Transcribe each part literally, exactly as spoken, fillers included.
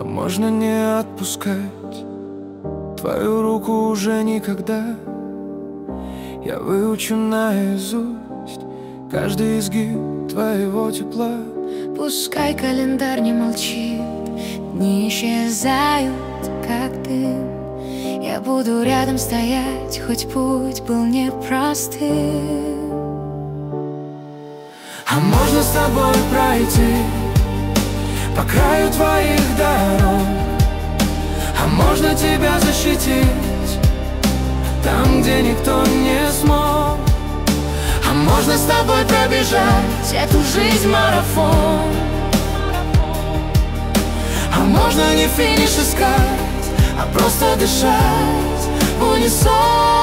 а можно не отпускать твою руку уже никогда. Я выучу наизусть каждый изгиб твоего тепла. Пускай календарь не молчит, дни исчезают, как дым. Я буду рядом стоять, хоть путь был непростым. А можно с тобой пройти по краю твоих дорог, а можно тебя защитить там, где никто не смог. А можно с тобой пробежать эту жизнь марафон, а можно не финиш искать, а просто дышать в унисон.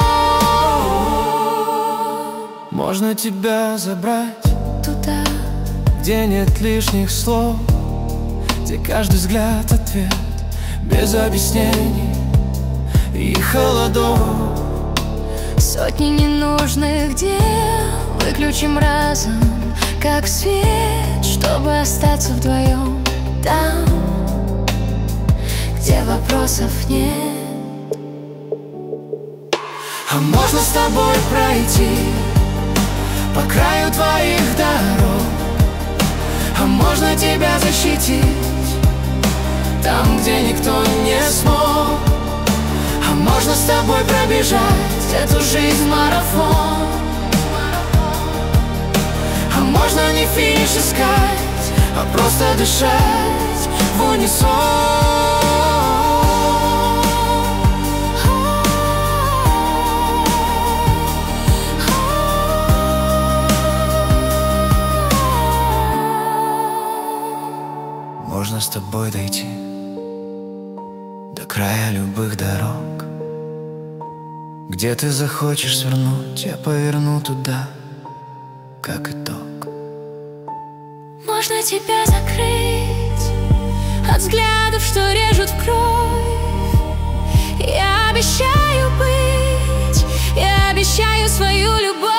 Можно тебя забрать туда, где нет лишних слов, где каждый взгляд ответ, без объяснений и холодов. сотни ненужных дел выключим разом, как свет, чтобы остаться вдвоем там, где вопросов нет. А можно с тобой пройти по краю твоих дорог, а можно тебя защитить там, где никто не смог. А можно с тобой пробежать эту жизнь марафон, а можно не финиш искать, а просто дышать в унисон. Можно с тобой дойти до края любых дорог, где ты захочешь свернуть, я поверну туда, как итог. Можно тебя закрыть от взглядов, что режут в кровь. Я обещаю быть, я обещаю свою любовь.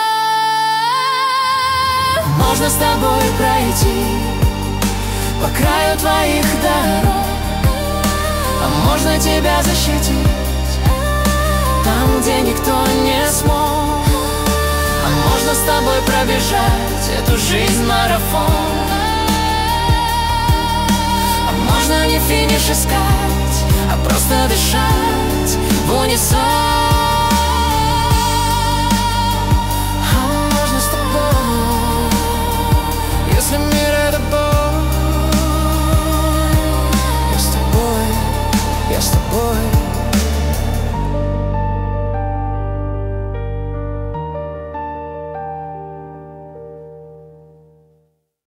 Можно с тобой пройти по краю твоих дорог, а можно тебя защитить там, где никто не смог. А можно с тобой пробежать эту жизнь марафон, а можно не финиш искать, а просто дышать в унисон.